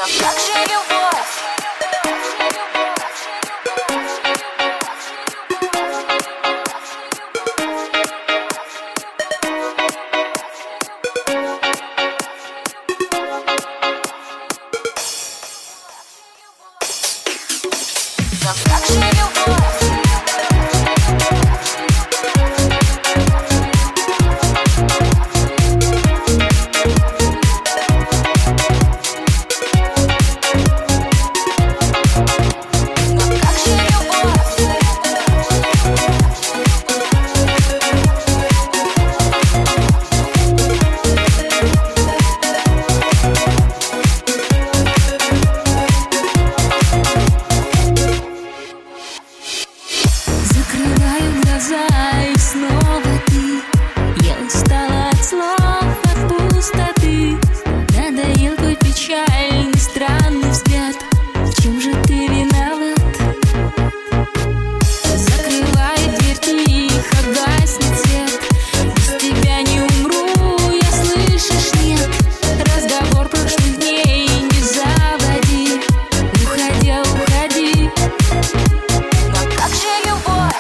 Но как же любовь? Но как же любовь? Закрываю глаза, и снова ты. Я устала от слов, от пустоты. Надоел твой печальный, странный взгляд. В чем же ты виноват? Закрываю дверь тихо, гаснет свет. Без тебя не умру, я, слышишь, нет. Разговор прошлых дней не заводи. Уходя, уходи. Но как же любовь?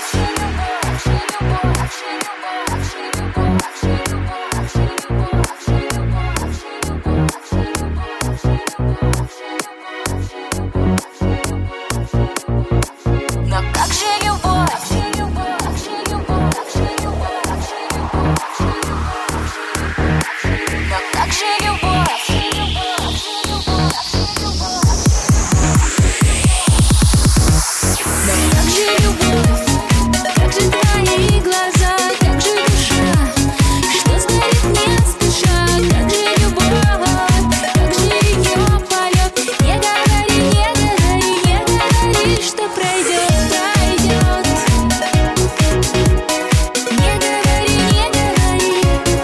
Но как же любовь? Но как же любовь? Но как же любовь? Как же твои глаза? Как же душа? Что знает не спеша? Как же любовь? Как же ее полет? Не говори, не говори, не говори, что пройдет, пройдет. Не говори, не говори.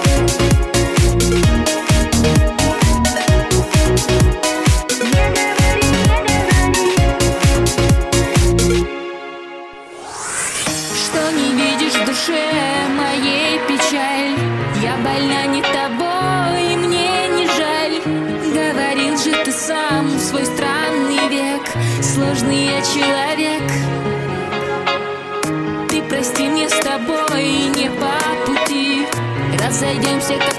Что не видишь в душе моей печаль? Я больна не тобой, и мне не жаль. Говорил же ты сам в свой странный век. Сложный я человек. Ты прости, мне с тобой не по пути. Разойдемся, как